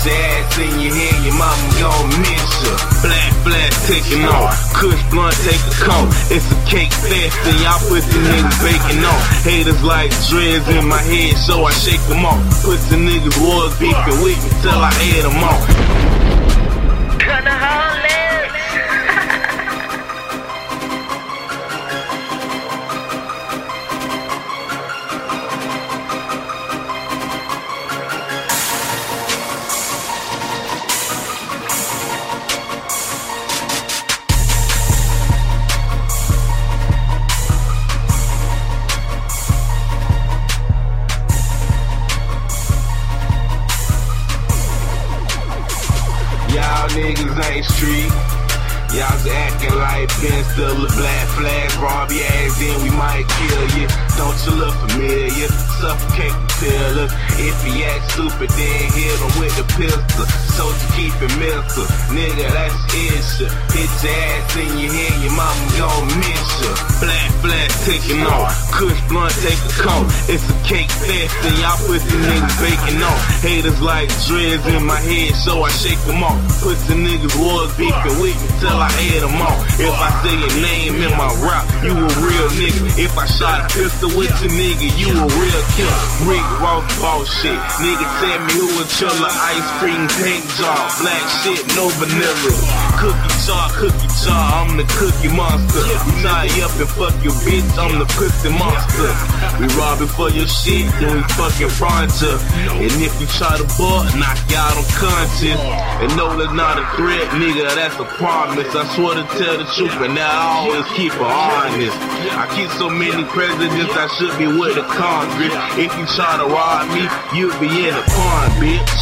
your ass in your head, your mama gon' miss ya. Black flash taking on, Kush blunt take a coat. It's a cake fest and y'all pussy niggas baking on. Haters like dreads in my head, so I shake them off. Pussy niggas was beefing with me till I ate them off. Y'all niggas ain't street. Y'all just acting like Ben still a black flag. Rob your ass in, we might kill you. Don't you look familiar? Suffocate the pillar. If he act stupid, then hit him with the pistol. So to keep it mental, nigga, that's issue. Hit your ass in your head, your mama gon' miss ya. Black flash taking on, Kush blunt take a coat. It's a cake fest and y'all pussy niggas baking on. Haters like dreads in my head, so I shake them off. Pussy niggas was beefing with me till I ate them off. If I say your name in my rap, you a real nigga. If I shot a pistol with your nigga, you a real killer. Rick Ross boss shit. Nigga tell me who a chiller, ice cream pink jar. Black shit, no vanilla. Cookie jar, I'm the cookie monster. We tie you up and fuck your bitch, I'm the pussy monster. We robbing for your shit, then we fucking front ya. And if you try to butt, knock you out on conscience. And no, that's not a threat, nigga, that's a promise. I swear to tell the truth, and now I always keep it honest. I keep so many presidents, I should be with the Congress. If you try to rob me, you'll be in the pond, bitch.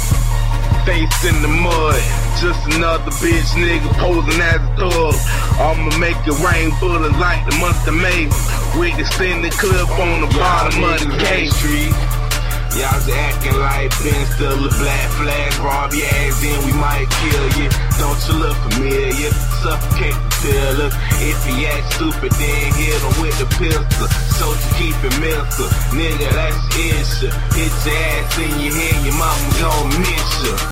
Face in the mud, just another bitch nigga posing as a thug. I'ma make it rain bullets like the month of May, with the extended clip on the bottom of the cake. Y'all just acting like Ben still a black flag. Rob your ass in, we might kill you. Don't you look familiar? Suffocate the pillar. If he act stupid, then hit him with the pistol. So to keep it mental, nigga, that's issue. Hit your ass in your head, your mama gon' miss ya.